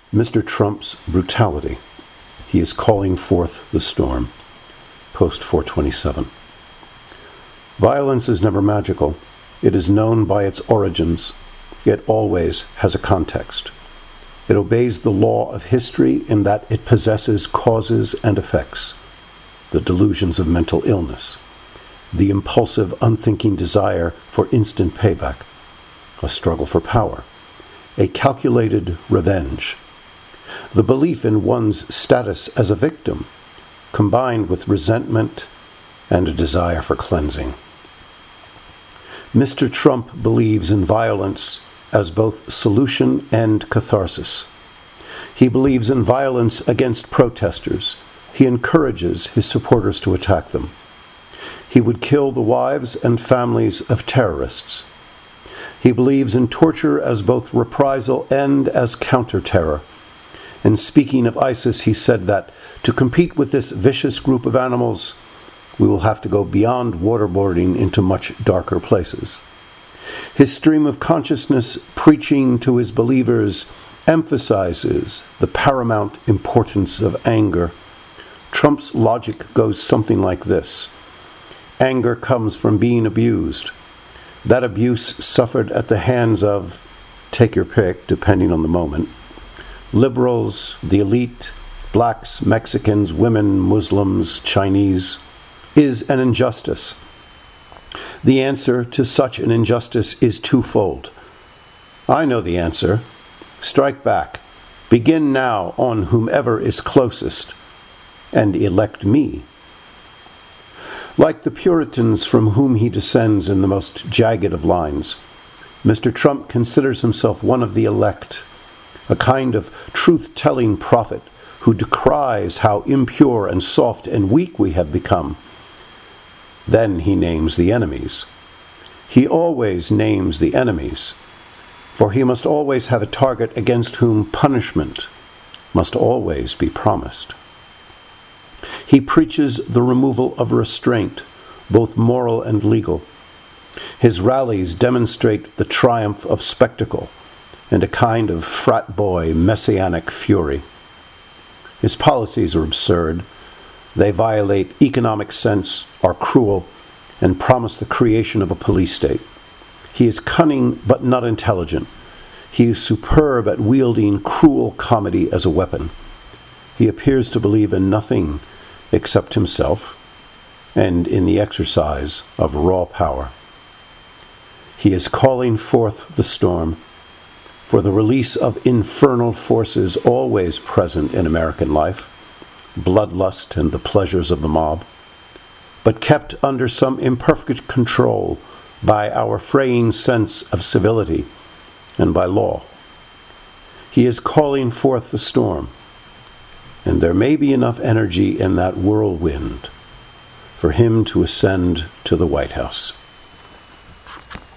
Mr. Trump's brutality. He is calling forth the storm. Post 427. Violence is never magical. It is known by its origins. It always has a context. It obeys the law of history in that it possesses causes and effects, the delusions of mental illness, the impulsive, unthinking desire for instant payback, a struggle for power, a calculated revenge, the belief in one's status as a victim, combined with resentment and a desire for cleansing. Mr. Trump believes in violence as both solution and catharsis. He believes in violence against protesters. He encourages his supporters to attack them. He would kill the wives and families of terrorists. He believes in torture as both reprisal and as counter-terror. And speaking of ISIS, he said that to compete with this vicious group of animals, we will have to go beyond waterboarding into much darker places. His stream of consciousness preaching to his believers emphasizes the paramount importance of anger. Trump's logic goes something like this. Anger comes from being abused. That abuse suffered at the hands of, take your pick, depending on the moment, liberals, the elite, blacks, Mexicans, women, Muslims, Chinese, is an injustice. The answer to such an injustice is twofold. I know the answer. Strike back. Begin now on whomever is closest, and elect me. Like the Puritans from whom he descends in the most jagged of lines, Mr. Trump considers himself one of the elect, a kind of truth-telling prophet who decries how impure and soft and weak we have become. Then he names the enemies. He always names the enemies, for he must always have a target against whom punishment must always be promised. He preaches the removal of restraint, both moral and legal. His rallies demonstrate the triumph of spectacle and a kind of frat boy messianic fury. His policies are absurd. They violate economic sense, are cruel, and promise the creation of a police state. He is cunning but not intelligent. He is superb at wielding cruel comedy as a weapon. He appears to believe in nothing except himself and in the exercise of raw power. He is calling forth the storm for the release of infernal forces always present in American life, bloodlust and the pleasures of the mob, but kept under some imperfect control by our fraying sense of civility and by law. He is calling forth the storm, and there may be enough energy in that whirlwind for him to ascend to the White House.